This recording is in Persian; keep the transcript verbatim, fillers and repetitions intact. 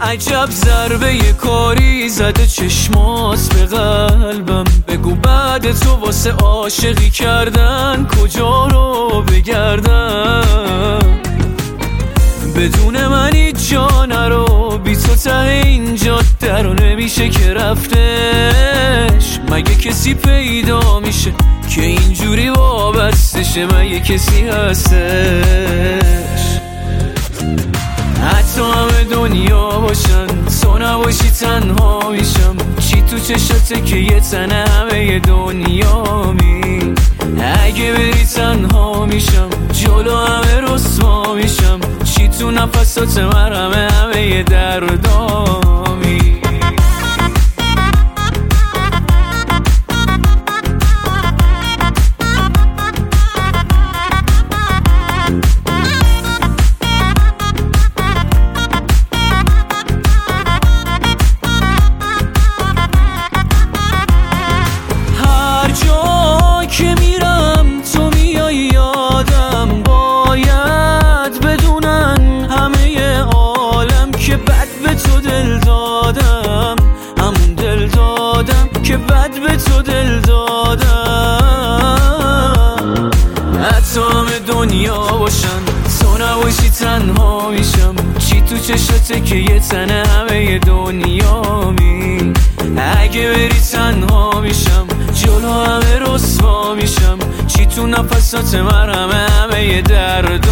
عجب ضربه یه کاری زده چشمات به قلبم. بگو بعد تو واسه عاشقی کردن کجا رو بگردم؟ بدون من هیچ جا نرو، بی تو ته این جاده رو نمیشه که رفتش. مگه کسی پیدا میشه که اینجوری وابستشه؟ مگه کسی هستش؟ حتی همه دنیا باشن تو نباشی تنها میشم. چی تو چشاته که یه تنه همه دنیا می؟ اگه بری تنها میشم جلو همه رسوا میشم. چی تو نفسات من همه همه دردامی؟ که میرم تو میای یادم، باید بدونن همه عالم که بد به تو دل دادم. همون دل دادم که بد به تو دل دادم. حتی همه دنیا باشن تو نباشی تنها میشم. چی تو چشاته که یه تنه همه دنیا می؟ اگه بری تنها میشم جلو همه رسوا میشم. چی تو نفسات من همه همه درد